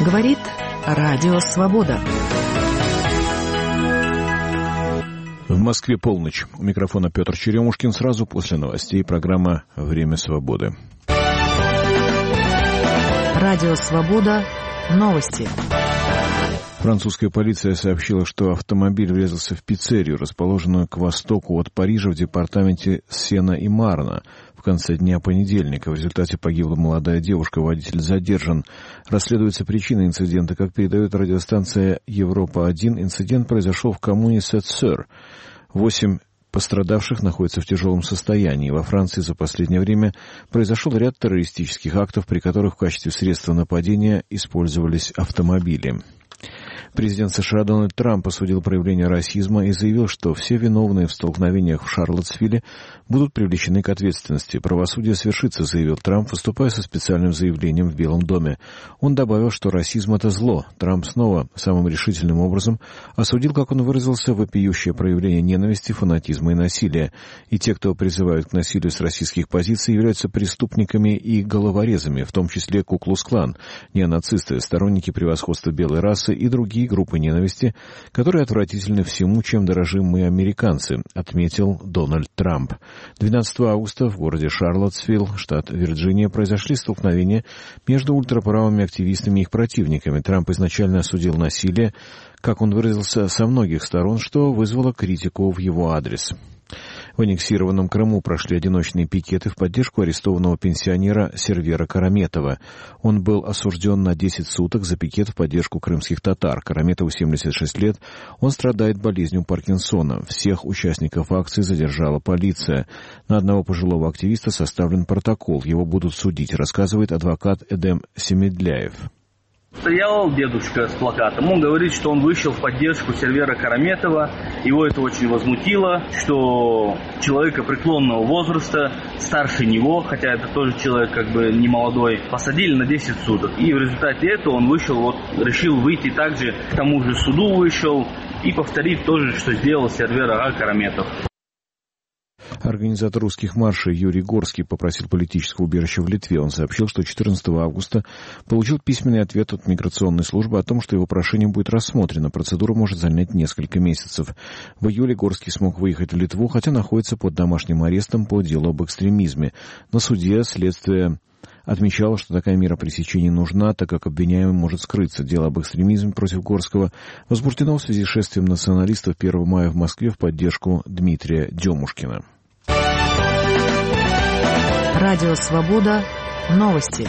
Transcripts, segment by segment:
Говорит Радио Свобода. В Москве полночь. У микрофона Петр Черемушкин. Сразу после новостей программа «Время свободы». Радио Свобода. Новости. Французская полиция сообщила, что автомобиль врезался в пиццерию, расположенную к востоку от Парижа в департаменте Сена и Марна в конце дня понедельника. В результате погибла молодая девушка, водитель задержан. Расследуются причины инцидента. Как передает радиостанция «Европа-1», инцидент произошел в коммуне Сет-Сёр. 8 пострадавших находятся в тяжелом состоянии. Во Франции за последнее время произошел ряд террористических актов, при которых в качестве средства нападения использовались автомобили. Президент США Дональд Трамп осудил проявление расизма и заявил, что все виновные в столкновениях в Шарлоттсвилле будут привлечены к ответственности. «Правосудие свершится», — заявил Трамп, выступая со специальным заявлением в Белом доме. Он добавил, что расизм — это зло. Трамп снова самым решительным образом осудил, как он выразился, вопиющее проявление ненависти, фанатизма и насилия. И те, кто призывают к насилию с российских позиций, являются преступниками и головорезами, в том числе Ку-Клукс-Клан, неонацисты, сторонники превосходства белой расы и другие группы ненависти, которые отвратительны всему, чем дорожим мы, американцы, отметил Дональд Трамп. 12 августа в городе Шарлоттсвилл, штат Вирджиния, произошли столкновения между ультраправыми активистами и их противниками. Трамп изначально осудил насилие, как он выразился, со многих сторон, что вызвало критику в его адрес. В аннексированном Крыму прошли одиночные пикеты в поддержку арестованного пенсионера Сервера Караметова. Он был осужден на 10 суток за пикет в поддержку крымских татар. Караметову 76 лет. Он страдает болезнью Паркинсона. Всех участников акции задержала полиция. На одного пожилого активиста составлен протокол. Его будут судить, рассказывает адвокат Эдем Семедляев. Стоял дедушка с плакатом. Он говорит, что он вышел в поддержку Сервера Караметова. Его это очень возмутило, что человека преклонного возраста, старше него, хотя это тоже человек как бы не молодой, посадили на 10 суток. И в результате этого он вышел, решил выйти также к тому же суду вышел и повторить то же, что сделал Сервер Караметов. Организатор русских маршей Юрий Горский попросил политического убежища в Литве. Он сообщил, что 14 августа получил письменный ответ от миграционной службы о том, что его прошение будет рассмотрено. Процедура может занять несколько месяцев. В июле Горский смог выехать в Литву, хотя находится под домашним арестом по делу об экстремизме. На суде следствие отмечало, что такая мера пресечения нужна, так как обвиняемый может скрыться. Дело об экстремизме против Горского возбуждено в связи с шествием националистов 1 мая в Москве в поддержку Дмитрия Демушкина. Радио Свобода. Новости.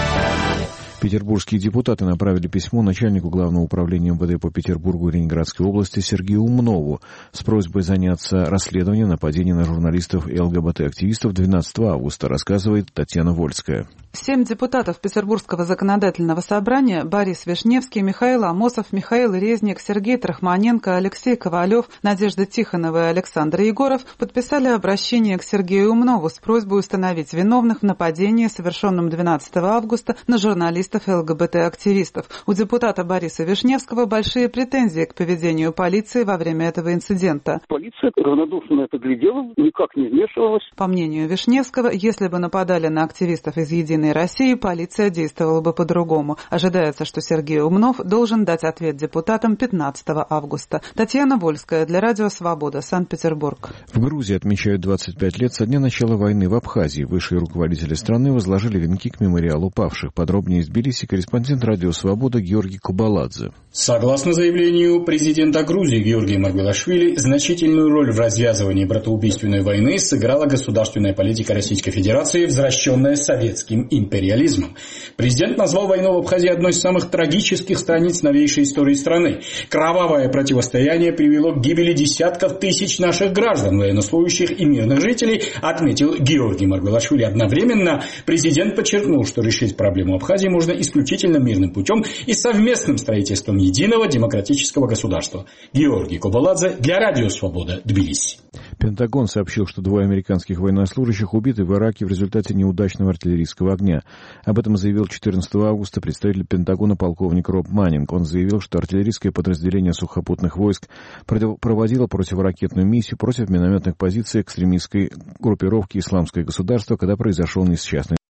Петербургские депутаты направили письмо начальнику Главного управления МВД по Петербургу и Ленинградской области Сергею Умнову с просьбой заняться расследованием нападения на журналистов и ЛГБТ-активистов 12 августа, рассказывает Татьяна Вольская. 7 депутатов Петербургского законодательного собрания Борис Вишневский, Михаил Амосов, Михаил Резник, Сергей Трахманенко, Алексей Ковалев, Надежда Тихонова и Александр Егоров подписали обращение к Сергею Умнову с просьбой установить виновных в нападении, совершенном 12 августа на журналистов и ЛГБТ-активистов. У депутата Бориса Вишневского большие претензии к поведению полиции во время этого инцидента. Полиция равнодушно это глядела, никак не вмешивалась. По мнению Вишневского, если бы нападали на активистов из «Единой России», полиция действовала бы по-другому. Ожидается, что Сергей Умнов должен дать ответ депутатам 15 августа. Татьяна Вольская для Радио Свобода, Санкт-Петербург. В Грузии отмечают 25 лет со дня начала войны в Абхазии. Высшие руководители страны возложили венки к мемориалу павших. Подробнее из Тбилиси корреспондент Радио Свобода Георгий Кубаладзе. Согласно заявлению президента Грузии Георгия Маргвелашвили, значительную роль в развязывании братоубийственной войны сыграла государственная политика Российской Федерации, возвращенная советским империализмом. Президент назвал войну в Абхазии одной из самых трагических страниц новейшей истории страны. Кровавое противостояние привело к гибели десятков тысяч наших граждан, военнослужащих и мирных жителей, отметил Георгий Маргвелашвили. Одновременно президент подчеркнул, что решить проблему Абхазии можно исключительно мирным путем и совместным строительством единого демократического государства. Георгий Кубаладзе для Радио Свобода, Тбилиси. Пентагон сообщил, что 2 американских военнослужащих убиты в Ираке в результате неудачного артиллерийского огня. Об этом заявил 14 августа представитель Пентагона полковник Роб Маннинг. Он заявил, что артиллерийское подразделение сухопутных войск проводило противоракетную миссию против минометных позиций экстремистской группировки «Исламское государство», когда произошел несчастный